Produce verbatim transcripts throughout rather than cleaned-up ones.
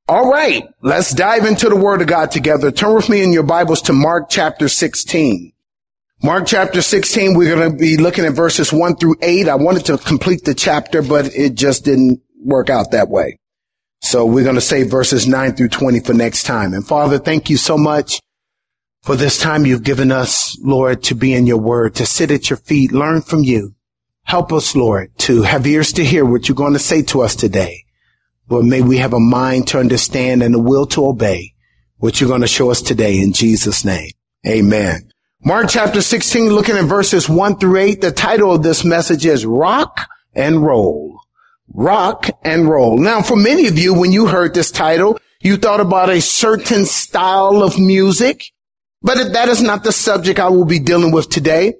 All right, let's dive into the Word of God together. Turn with me in your Bibles to Mark chapter sixteen. Mark chapter sixteen, we're going to be looking at verses one through eight. I wanted to complete the chapter, but it just didn't work out that way. So we're going to save verses nine through twenty for next time. And Father, thank you so much for this time you've given us, Lord, to be in your Word, to sit at your feet, learn from you. Help us, Lord, to have ears to hear what you're going to say to us today. Lord, may we have a mind to understand and a will to obey what you're going to show us today in Jesus' name. Amen. Mark chapter sixteen, looking at verses one through eight. The title of this message is Rock and Roll. Rock and Roll. Now, for many of you, when you heard this title, you thought about a certain style of music, but that is not the subject I will be dealing with today.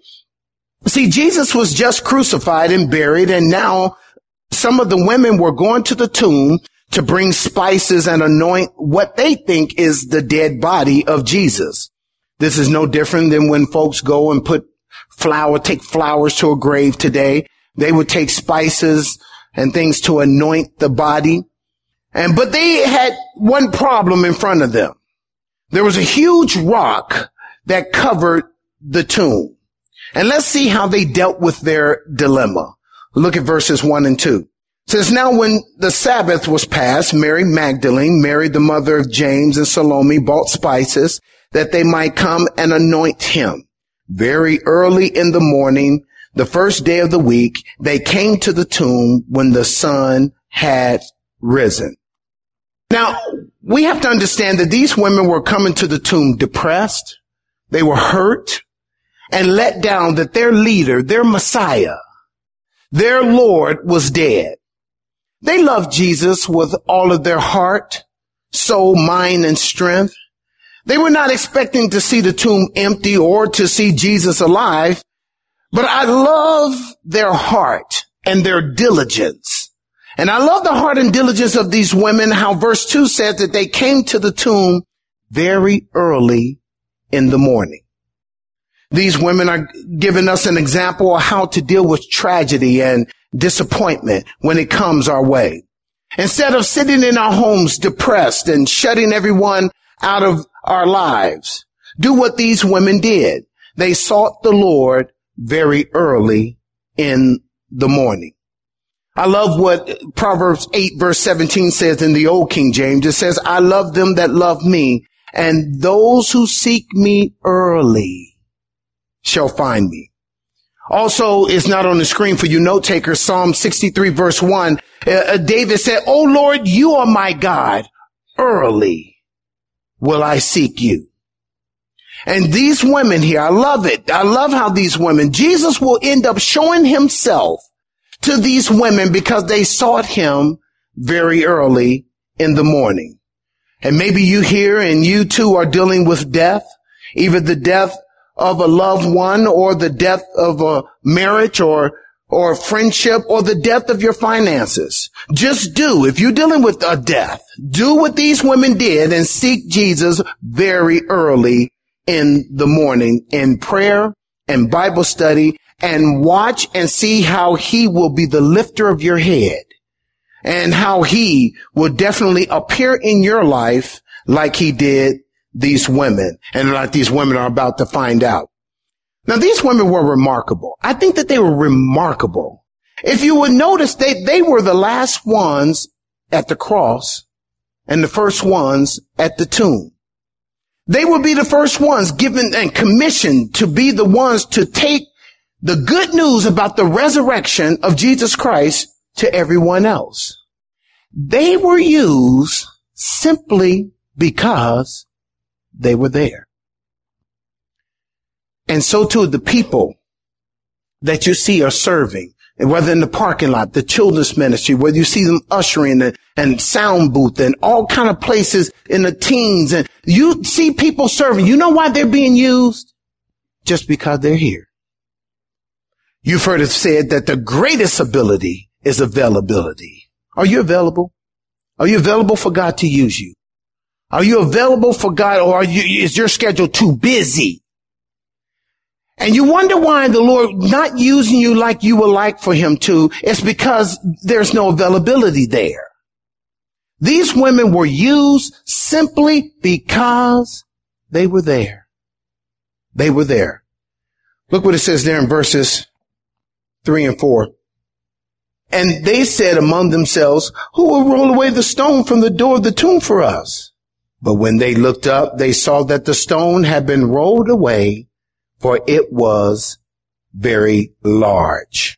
See, Jesus was just crucified and buried, and now some of the women were going to the tomb to bring spices and anoint what they think is the dead body of Jesus. This is no different than when folks go and put flour, take flowers to a grave today. They would take spices and things to anoint the body. And, but they had one problem in front of them. There was a huge rock that covered the tomb. And let's see how they dealt with their dilemma. Look at verses one and two. It says, now when the Sabbath was past, Mary Magdalene, Mary the mother of James, and Salome bought spices that they might come and anoint him. Very early in the morning, the first day of the week, they came to the tomb when the sun had risen. Now, we have to understand that these women were coming to the tomb depressed. They were hurt and let down that their leader, their Messiah, their Lord was dead. They loved Jesus with all of their heart, soul, mind, and strength. They were not expecting to see the tomb empty or to see Jesus alive, but I love their heart and their diligence. And I love the heart and diligence of these women, how verse two says that they came to the tomb very early in the morning. These women are giving us an example of how to deal with tragedy and disappointment when it comes our way. Instead of sitting in our homes depressed and shutting everyone out of our lives, do what these women did. They sought the Lord very early in the morning. I love what Proverbs eight verse seventeen says in the Old King James. It says, I love them that love me, and those who seek me early shall find me. Also, it's not on the screen for you note takers. Psalm sixty-three verse one, uh, David said, O Lord, you are my God. Early will I seek you. And these women here, I love it. I love how these women, Jesus will end up showing himself to these women because they sought him very early in the morning. And maybe you here and you too are dealing with death, either the death of a loved one or the death of a marriage or or friendship or the death of your finances. Just do, if you're dealing with a death, do what these women did and seek Jesus very early in the morning in prayer and Bible study, and watch and see how he will be the lifter of your head and how he will definitely appear in your life like he did these women, and like these women are about to find out. Now, these women were remarkable. I think that they were remarkable. If you would notice, they, they were the last ones at the cross and the first ones at the tomb. They would be the first ones given and commissioned to be the ones to take the good news about the resurrection of Jesus Christ to everyone else. They were used simply because they were there. And so too the people that you see are serving, and whether in the parking lot, the children's ministry, whether you see them ushering and, and sound booth and all kind of places in the teens, and you see people serving. You know why they're being used? Just because they're here. You've heard it said that the greatest ability is availability. Are you available? Are you available for God to use you? Are you available for God, or are you, is your schedule too busy? And you wonder why the Lord not using you like you would like for him to. It's because there's no availability there. These women were used simply because they were there. They were there. Look what it says there in verses three and four. And they said among themselves, who will roll away the stone from the door of the tomb for us? But when they looked up, they saw that the stone had been rolled away, for it was very large.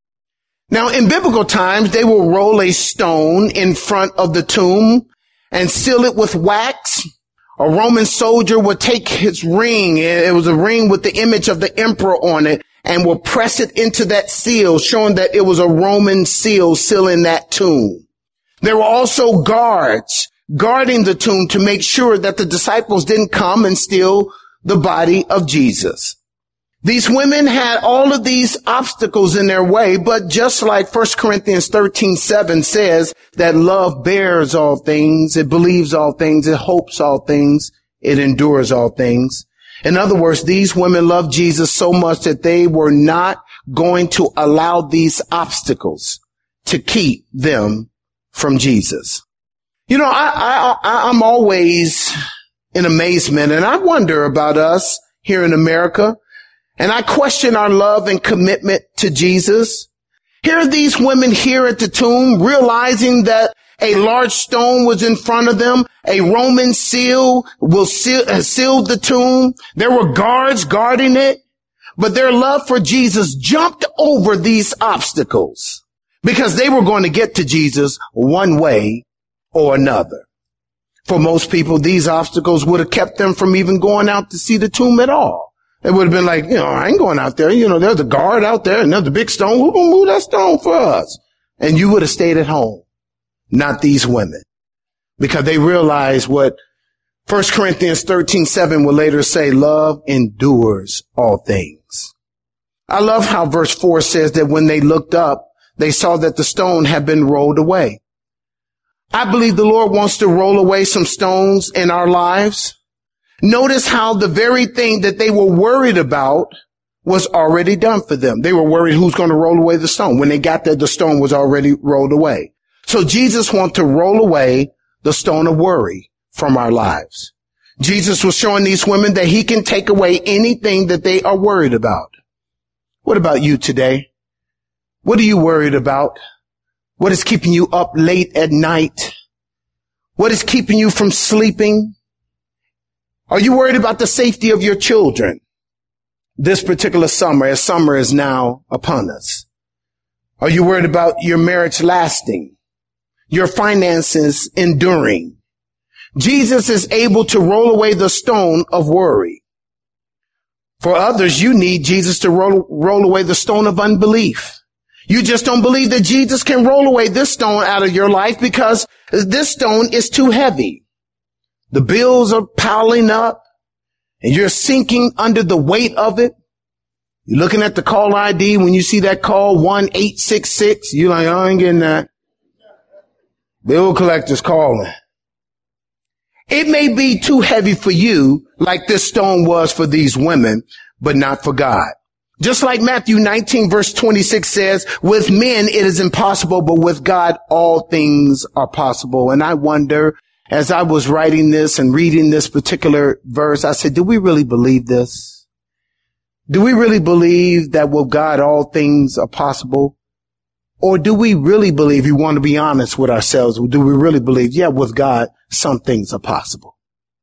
Now, in biblical times, they will roll a stone in front of the tomb and seal it with wax. A Roman soldier would take his ring. It was a ring with the image of the emperor on it, and will press it into that seal, showing that it was a Roman seal sealing that tomb. There were also guards guarding the tomb to make sure that the disciples didn't come and steal the body of Jesus. These women had all of these obstacles in their way, but just like First Corinthians thirteen seven says that love bears all things, it believes all things, it hopes all things, it endures all things. In other words, these women loved Jesus so much that they were not going to allow these obstacles to keep them from Jesus. You know, I, I, I'm always in amazement, and I wonder about us here in America. And I question our love and commitment to Jesus. Here are these women here at the tomb, realizing that a large stone was in front of them. A Roman seal will seal, uh, sealed the tomb. There were guards guarding it, but their love for Jesus jumped over these obstacles because they were going to get to Jesus one way or another. For most people, these obstacles would have kept them from even going out to see the tomb at all. It would have been like, you know, I ain't going out there. You know, there's a guard out there and there's a big stone. Who's going to move that stone for us? And you would have stayed at home. Not these women. Because they realized what First Corinthians thirteen seven will later say, love endures all things. I love how verse four says that when they looked up, they saw that the stone had been rolled away. I believe the Lord wants to roll away some stones in our lives. Notice how the very thing that they were worried about was already done for them. They were worried who's going to roll away the stone. When they got there, the stone was already rolled away. So Jesus wants to roll away the stone of worry from our lives. Jesus was showing these women that he can take away anything that they are worried about. What about you today? What are you worried about? What is keeping you up late at night? What is keeping you from sleeping? Are you worried about the safety of your children this particular summer, as summer is now upon us? Are you worried about your marriage lasting, your finances enduring? Jesus is able to roll away the stone of worry. For others, you need Jesus to roll, roll away the stone of unbelief. You just don't believe that Jesus can roll away this stone out of your life because this stone is too heavy. The bills are piling up and you're sinking under the weight of it. You're looking at the call I D when you see that call one eight six six. You're like, oh, I ain't getting that. Bill collector's calling. It may be too heavy for you like this stone was for these women, but not for God. Just like Matthew nineteen verse twenty-six says, with men it is impossible, but with God all things are possible. And I wonder, as I was writing this and reading this particular verse, I said, do we really believe this? Do we really believe that with God all things are possible? Or do we really believe, if you want to be honest with ourselves, do we really believe, yeah, with God, some things are possible,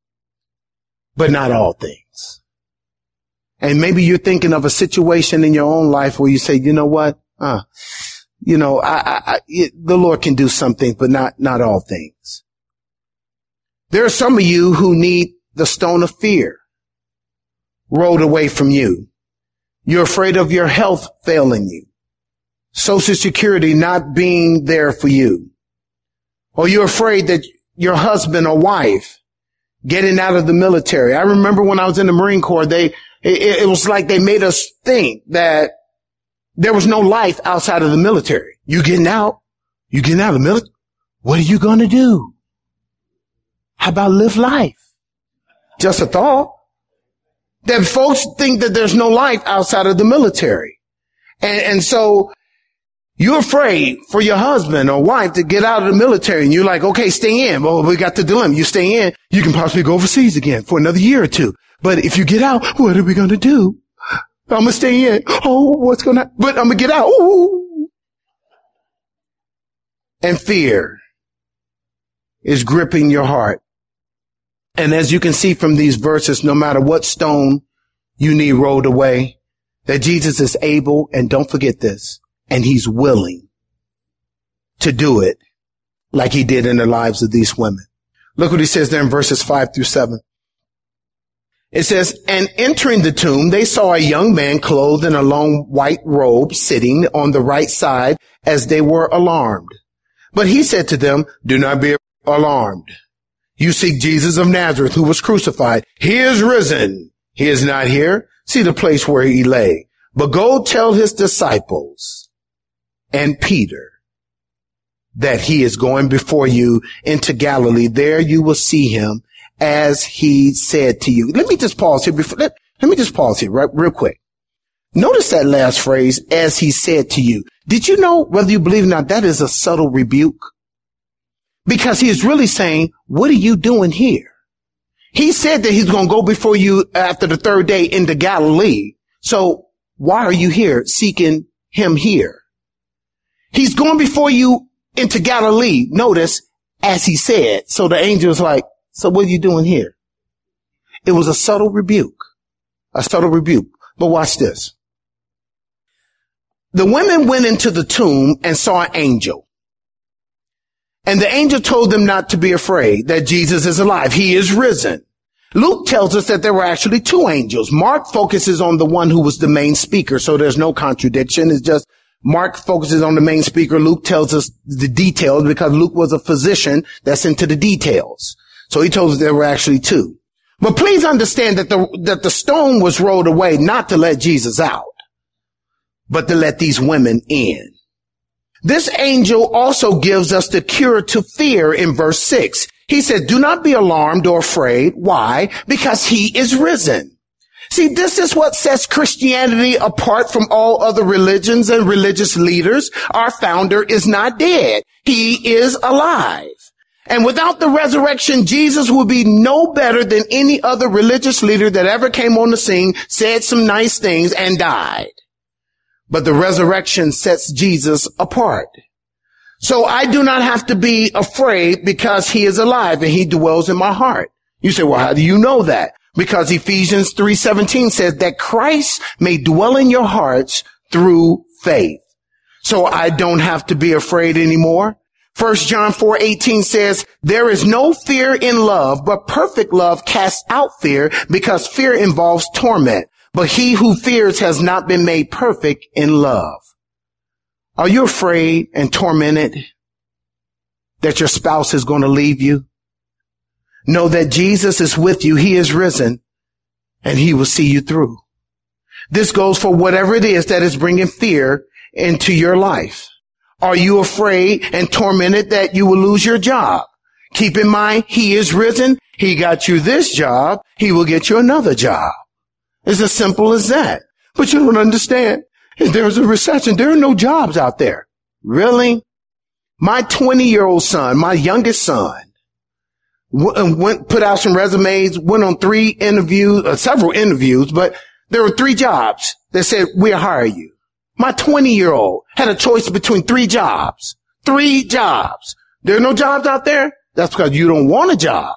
but not all things? And maybe you're thinking of a situation in your own life where you say, you know what? Uh, you know, I, I, I, it, the Lord can do some things, but not, not all things. There are some of you who need the stone of fear rolled away from you. You're afraid of your health failing you. Social Security not being there for you. Or you're afraid that your husband or wife getting out of the military. I remember when I was in the Marine Corps, they, it, it was like they made us think that there was no life outside of the military. You getting out? You getting out of the military? What are you going to do? How about live life? Just a thought. That folks think that there's no life outside of the military. And, and so You're afraid for your husband or wife to get out of the military and you're like, okay, stay in. Well, we got the dilemma. You stay in, you can possibly go overseas again for another year or two. But if you get out, what are we going to do? I'm going to stay in. Oh, what's going to, but I'm going to get out. Ooh. And fear is gripping your heart. And as you can see from these verses, no matter what stone you need rolled away, that Jesus is able, and don't forget this, and he's willing to do it like he did in the lives of these women. Look what he says there in verses five through seven. It says, and entering the tomb, they saw a young man clothed in a long white robe sitting on the right side as they were alarmed. But he said to them, do not be alarmed. You seek Jesus of Nazareth, who was crucified. He is risen. He is not here. See the place where he lay. But go tell his disciples and Peter that he is going before you into Galilee. There you will see him as he said to you. Let me just pause here before, let, let me just pause here right, real quick. Notice that last phrase, as he said to you. Did you know, whether you believe it or not, that is a subtle rebuke? Because he is really saying, what are you doing here? He said that he's going to go before you after the third day into Galilee. So why are you here seeking him here? He's going before you into Galilee. Notice, as he said. So the angel's like, so what are you doing here? It was a subtle rebuke, a subtle rebuke. But watch this. The women went into the tomb and saw an angel. And the angel told them not to be afraid, that Jesus is alive. He is risen. Luke tells us that there were actually two angels. Mark focuses on the one who was the main speaker, so there's no contradiction. It's just Mark focuses on the main speaker. Luke tells us the details because Luke was a physician that's into the details. So he told us there were actually two. But please understand that the, that the stone was rolled away not to let Jesus out, but to let these women in. This angel also gives us the cure to fear in verse six. He said, do not be alarmed or afraid. Why? Because he is risen. See, this is what sets Christianity apart from all other religions and religious leaders. Our founder is not dead. He is alive. And without the resurrection, Jesus would be no better than any other religious leader that ever came on the scene, said some nice things, and died. But the resurrection sets Jesus apart. So I do not have to be afraid because he is alive and he dwells in my heart. You say, well, how do you know that? Because Ephesians three seventeen says that Christ may dwell in your hearts through faith. So I don't have to be afraid anymore. First John four eighteen says, there is no fear in love, but perfect love casts out fear because fear involves torment. But he who fears has not been made perfect in love. Are you afraid and tormented that your spouse is going to leave you? Know that Jesus is with you. He is risen and he will see you through. This goes for whatever it is that is bringing fear into your life. Are you afraid and tormented that you will lose your job? Keep in mind, he is risen. He got you this job. He will get you another job. It's as simple as that. But you don't understand. If there's a recession, there are no jobs out there. Really? My twenty-year-old son, my youngest son, went, put out some resumes, went on three interviews, uh, several interviews, but there were three jobs that said, we'll hire you. My twenty-year-old had a choice between three jobs. Three jobs. There are no jobs out there? That's because you don't want a job.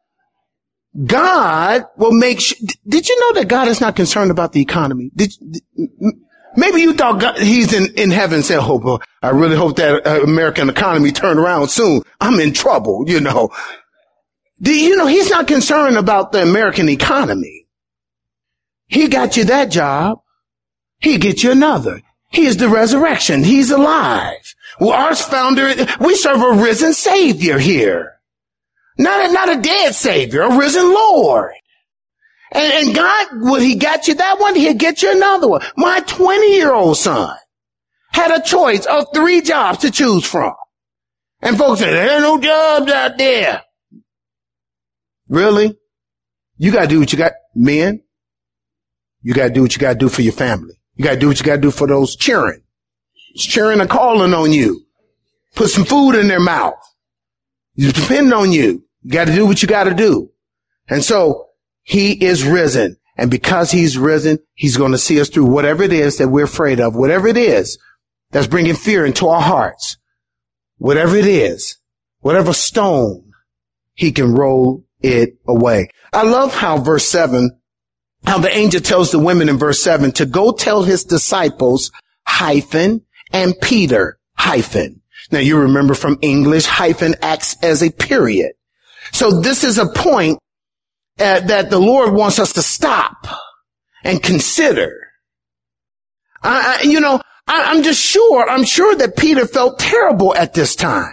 God will make sure. Did you know that God is not concerned about the economy? Did, maybe you thought God, he's in, in heaven and said, oh, boy, I really hope that uh, American economy turn around soon. I'm in trouble, you know. Do you know he's not concerned about the American economy? He got you that job. He get you another. He is the resurrection. He's alive. Well, our founder, we serve a risen Savior here. Not a, not a dead Savior, a risen Lord. And, and God, well, he got you that one, he'll get you another one. My twenty-year-old son had a choice of three jobs to choose from. And folks said, there are no jobs out there. Really? You gotta do what you got, men. You gotta do what you gotta do for your family. You gotta do what you gotta do for those children. cheering and calling on you. Put some food in their mouth. He's depending on you. You got to do what you got to do. And so he is risen. And because he's risen, he's going to see us through whatever it is that we're afraid of, whatever it is that's bringing fear into our hearts, whatever it is, whatever stone, he can roll it away. I love how verse seven, how the angel tells the women in verse seven to go tell his disciples hyphen and Peter hyphen. Now you remember from English, hyphen acts as a period. So this is a point uh, that the Lord wants us to stop and consider. I, I, you know, I, I'm just sure, I'm sure that Peter felt terrible at this time.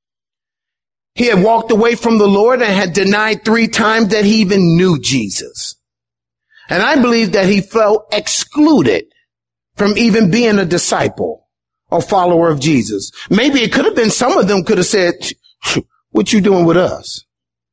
He had walked away from the Lord and had denied three times that he even knew Jesus. And I believe that he felt excluded from even being a disciple or follower of Jesus. Maybe it could have been some of them could have said, what you doing with us?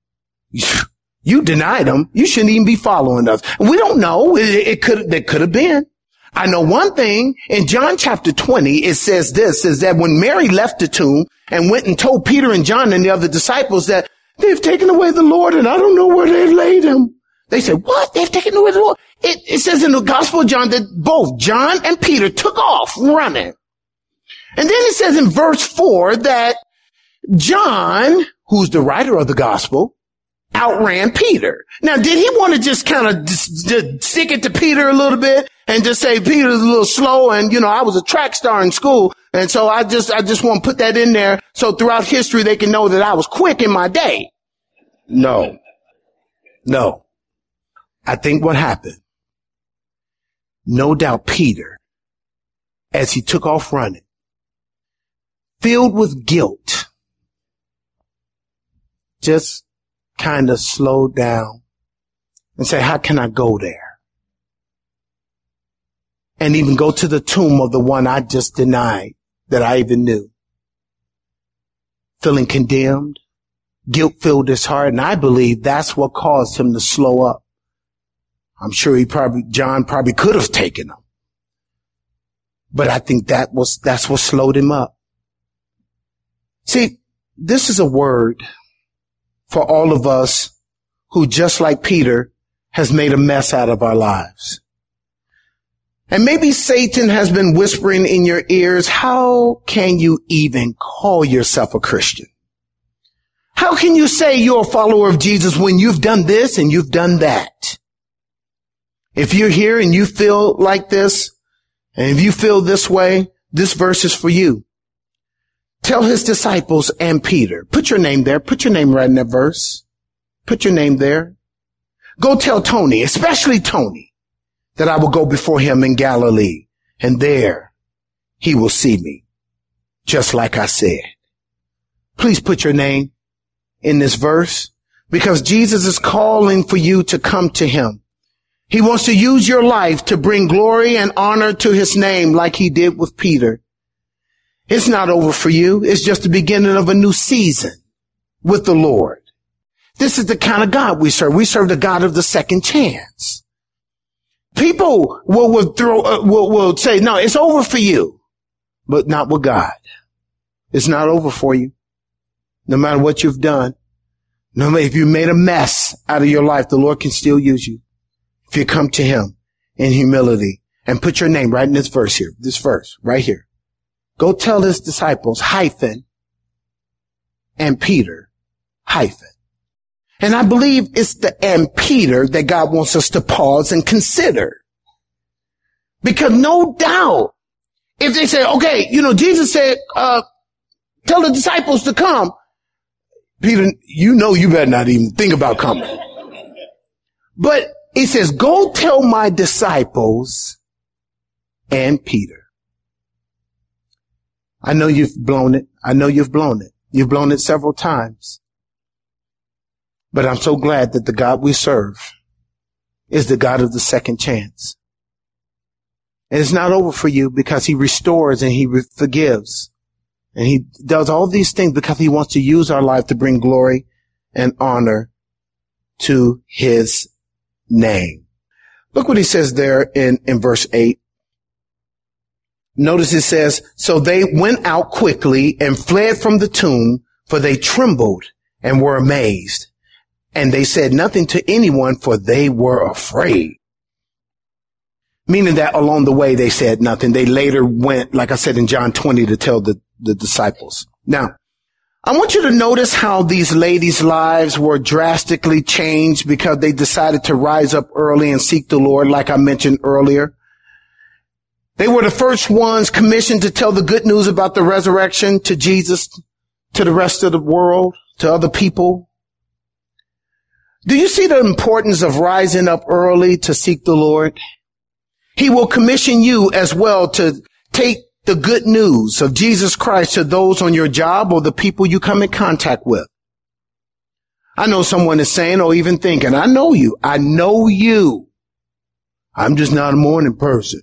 You denied him. You shouldn't even be following us. We don't know. It, it could, it could have been. I know one thing. In John chapter twenty, it says this, is that when Mary left the tomb and went and told Peter and John and the other disciples that they've taken away the Lord and I don't know where they've laid him. They said, what? They've taken away the Lord. It, it says in the Gospel of John that both John and Peter took off running. And then it says in verse four that John, who's the writer of the gospel, outran Peter. Now, did he want to just kind of just, just stick it to Peter a little bit and just say Peter's a little slow and, you know, I was a track star in school. And so I just, I just want to put that in there so throughout history they can know that I was quick in my day. No, no. I think what happened, no doubt Peter, as he took off running, filled with guilt, just kind of slowed down and say, how can I go there? And even go to the tomb of the one I just denied that I even knew. Feeling condemned, guilt filled his heart, and I believe that's what caused him to slow up. I'm sure he probably, John probably could have taken him. But I think that was, that's what slowed him up. See, this is a word for all of us who, just like Peter, has made a mess out of our lives. And maybe Satan has been whispering in your ears, how can you even call yourself a Christian? How can you say you're a follower of Jesus when you've done this and you've done that? If you're here and you feel like this, and if you feel this way, this verse is for you. Tell his disciples and Peter. Put your name there. Put your name right in that verse. Put your name there. Go tell Tony, especially Tony, that I will go before him in Galilee, and there he will see me, just like I said. Please put your name in this verse, because Jesus is calling for you to come to him. He wants to use your life to bring glory and honor to his name like he did with Peter. It's not over for you. It's just the beginning of a new season with the Lord. This is the kind of God we serve. We serve the God of the second chance. People will, will throw, uh, will, will say, no, it's over for you, but not with God. It's not over for you. No matter what you've done, no matter if you made a mess out of your life, the Lord can still use you. If you come to him in humility and put your name right in this verse here, this verse right here. Go tell his disciples hyphen and Peter hyphen. And I believe it's the and Peter that God wants us to pause and consider. Because no doubt, if they say, okay, you know, Jesus said, uh, tell the disciples to come. Peter, you know, you better not even think about coming. But he says, go tell my disciples and Peter. I know you've blown it. I know you've blown it. You've blown it several times. But I'm so glad that the God we serve is the God of the second chance. And it's not over for you because he restores and he re- forgives. And he does all these things because he wants to use our life to bring glory and honor to his name. Look what he says there in, in verse eight. Notice it says, so they went out quickly and fled from the tomb, for they trembled and were amazed. And they said nothing to anyone, for they were afraid. Meaning that along the way, they said nothing. They later went, like I said in John twenty, to tell the, the disciples. Now, I want you to notice how these ladies' lives were drastically changed because they decided to rise up early and seek the Lord, like I mentioned earlier. They were the first ones commissioned to tell the good news about the resurrection to Jesus, to the rest of the world, to other people. Do you see the importance of rising up early to seek the Lord? He will commission you as well to take the good news of Jesus Christ to those on your job or the people you come in contact with. I know someone is saying or even thinking, I know you. I know you. I'm just not a morning person.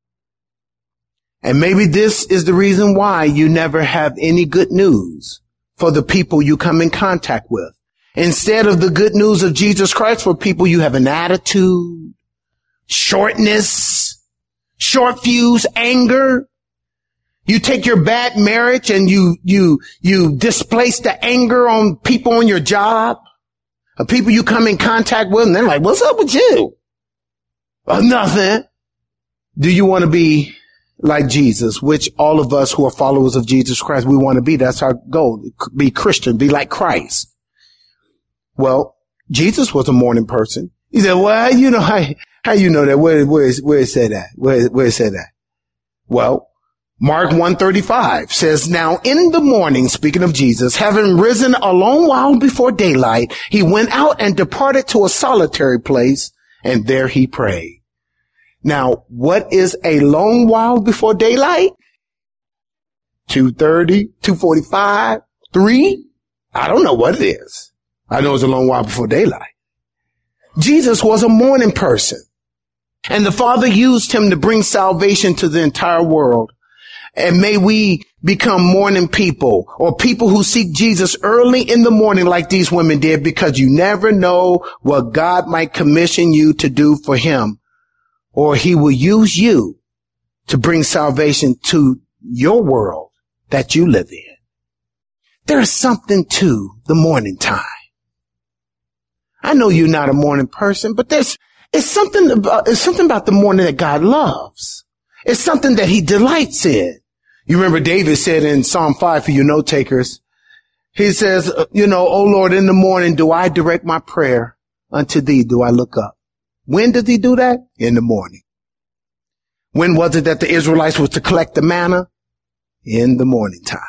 And maybe this is the reason why you never have any good news for the people you come in contact with. Instead of the good news of Jesus Christ for people, you have an attitude, shortness, short fuse, anger. You take your bad marriage and you, you, you displace the anger on people on your job, or people you come in contact with, and they're like, what's up with you? Oh, nothing. Do you want to be like Jesus, which all of us who are followers of Jesus Christ, we want to be? That's our goal. Be Christian, be like Christ. Well, Jesus was a morning person. He said, well, you know, how, how you know that? Where, where, where it said that? Where, where it said that? Well, Mark one thirty-five says, now in the morning, speaking of Jesus, having risen a long while before daylight, he went out and departed to a solitary place, and there he prayed. Now, what is a long while before daylight? two thirty, two forty-five, three? I don't know what it is. I know it's a long while before daylight. Jesus was a morning person, and the Father used him to bring salvation to the entire world. And may we become morning people, or people who seek Jesus early in the morning like these women did, because you never know what God might commission you to do for him, or he will use you to bring salvation to your world that you live in. There's something to the morning time. I know you're not a morning person, but there's, it's something about, it's something about the morning that God loves. It's something that he delights in. You remember David said in Psalm five, for you note takers, he says, you know, O Lord, in the morning do I direct my prayer unto thee, do I look up. When did he do that? In the morning. When was it that the Israelites was to collect the manna? In the morning time.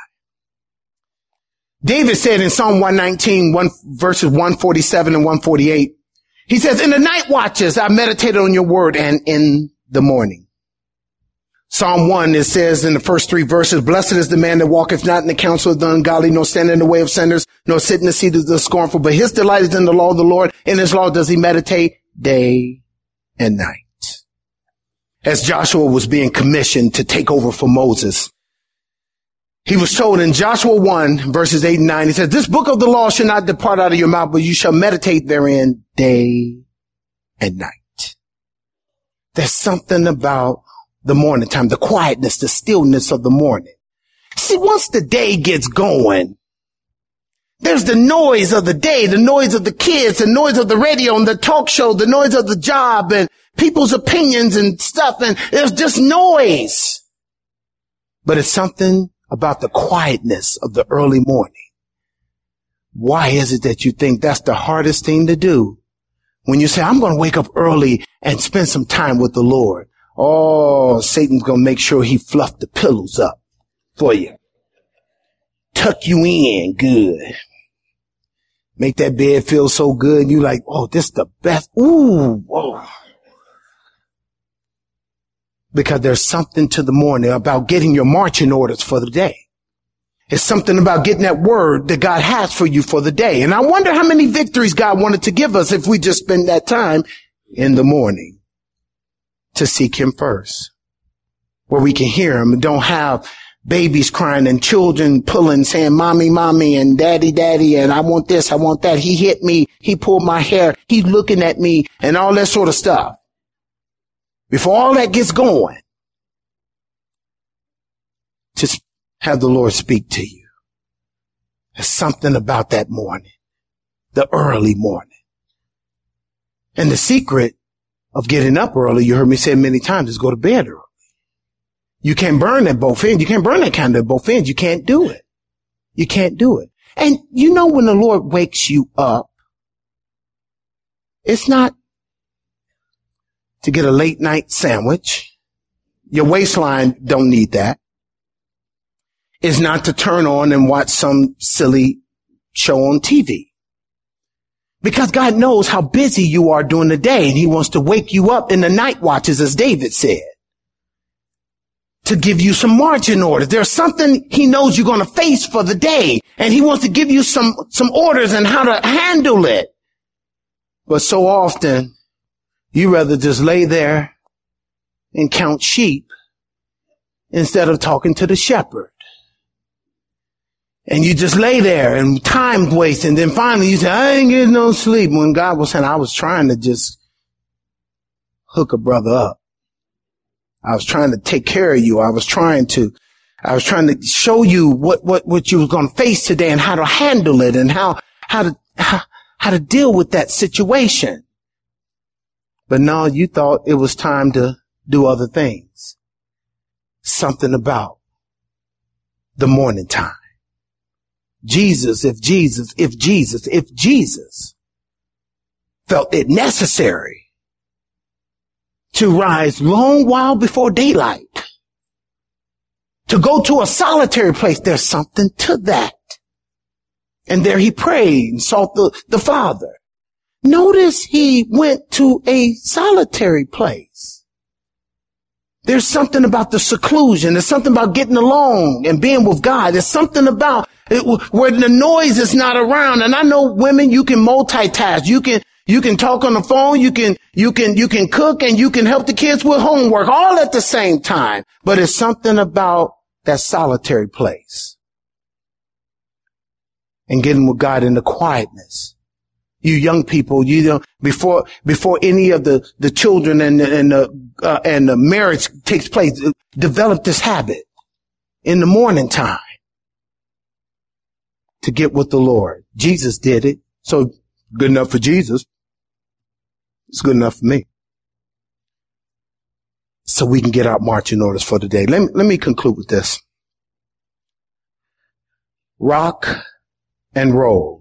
David said in Psalm one nineteen, one, verses one forty-seven and one forty-eight, he says, in the night watches I meditated on your word, and in the morning. Psalm one, it says in the first three verses, blessed is the man that walketh not in the counsel of the ungodly, nor stand in the way of sinners, nor sit in the seat of the scornful, but his delight is in the law of the Lord. In his law does he meditate day and night. As Joshua was being commissioned to take over for Moses, he was told in Joshua one, verses eight and nine, he says, this book of the law shall not depart out of your mouth, but you shall meditate therein day and night. There's something about the morning time, the quietness, the stillness of the morning. See, once the day gets going, there's the noise of the day, the noise of the kids, the noise of the radio and the talk show, the noise of the job and people's opinions and stuff. And there's just noise. But it's something about the quietness of the early morning. Why is it that you think that's the hardest thing to do? When you say, I'm going to wake up early and spend some time with the Lord. Oh, Satan's going to make sure he fluffed the pillows up for you. Tuck you in good. Make that bed feel so good. And you're like, oh, this is the best. Ooh, whoa. Because there's something to the morning about getting your marching orders for the day. It's something about getting that word that God has for you for the day. And I wonder how many victories God wanted to give us if we just spend that time in the morning to seek him first, where we can hear him and don't have babies crying and children pulling, saying, mommy, mommy, and daddy, daddy, and I want this, I want that. He hit me. He pulled my hair. He's looking at me and all that sort of stuff. Before all that gets going, to have the Lord speak to you. There's something about that morning, the early morning. And the secret of getting up early, you heard me say many times, is go to bed early. You can't burn at both ends. You can't burn that candle at both ends. You can't do it. You can't do it. And you know, when the Lord wakes you up, it's not to get a late night sandwich. Your waistline don't need that. It's not to turn on and watch some silly show on T V. Because God knows how busy you are during the day, and he wants to wake you up in the night watches, as David said, to give you some marching orders. There's something he knows you're going to face for the day, and he wants to give you some, some orders on how to handle it. But so often, you rather just lay there and count sheep instead of talking to the shepherd. And you just lay there and time waste. And then finally you say, I ain't getting no sleep. When God was saying, I was trying to just hook a brother up. I was trying to take care of you. I was trying to, I was trying to show you what, what, what you was going to face today and how to handle it and how, how to, how, how to deal with that situation. But no, you thought it was time to do other things. Something about the morning time. Jesus, if Jesus, if Jesus, if Jesus felt it necessary to rise long while before daylight, to go to a solitary place, there's something to that. And there he prayed and sought the, the Father. Notice he went to a solitary place. There's something about the seclusion. There's something about getting along and being with God. There's something about it where the noise is not around. And I know women, you can multitask. You can, you can talk on the phone. You can, you can, you can cook and you can help the kids with homework all at the same time. But it's something about that solitary place and getting with God in the quietness. You young people, you know, before, before any of the, the children and the, and the, uh, and the marriage takes place, develop this habit in the morning time to get with the Lord. Jesus did it. So good enough for Jesus. It's good enough for me. So we can get our marching orders for the day. Let me, let me conclude with this. Rock and roll.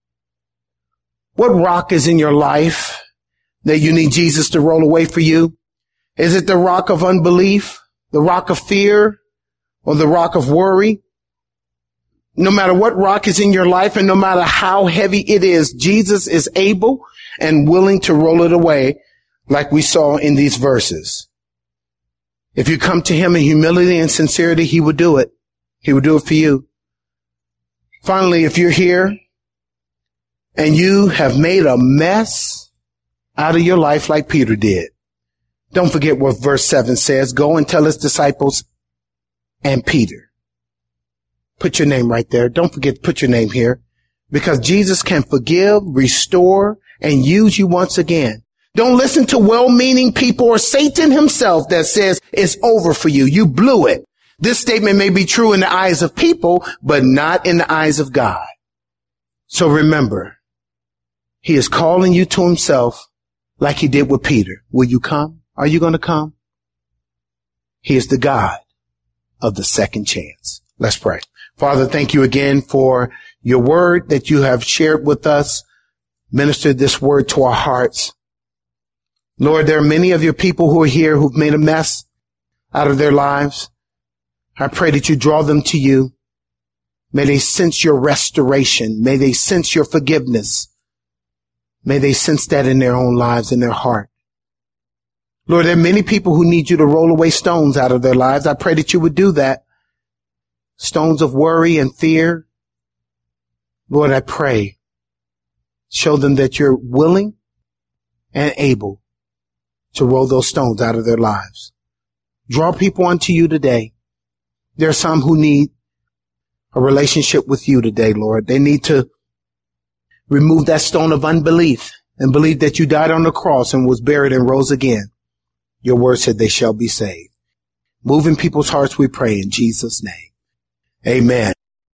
What rock is in your life that you need Jesus to roll away for you? Is it the rock of unbelief, the rock of fear, or the rock of worry? No matter what rock is in your life and no matter how heavy it is, Jesus is able and willing to roll it away like we saw in these verses. If you come to him in humility and sincerity, he will do it. He will do it for you. Finally, if you're here and you have made a mess out of your life like Peter did, don't forget what verse seven says. Go and tell his disciples and Peter. Put your name right there. Don't forget to put your name here, because Jesus can forgive, restore, and use you once again. Don't listen to well-meaning people or Satan himself that says it's over for you. You blew it. This statement may be true in the eyes of people, but not in the eyes of God. So remember, he is calling you to himself like he did with Peter. Will you come? Are you going to come? He is the God of the second chance. Let's pray. Father, thank you again for your word that you have shared with us. Minister this word to our hearts. Lord, there are many of your people who are here who've made a mess out of their lives. I pray that you draw them to you. May they sense your restoration. May they sense your forgiveness. May they sense that in their own lives, in their heart. Lord, there are many people who need you to roll away stones out of their lives. I pray that you would do that. Stones of worry and fear. Lord, I pray. Show them that you're willing and able to roll those stones out of their lives. Draw people unto you today. There are some who need a relationship with you today, Lord. They need to remove that stone of unbelief and believe that you died on the cross and was buried and rose again. Your word said they shall be saved. Move in people's hearts, we pray in Jesus' name. Amen.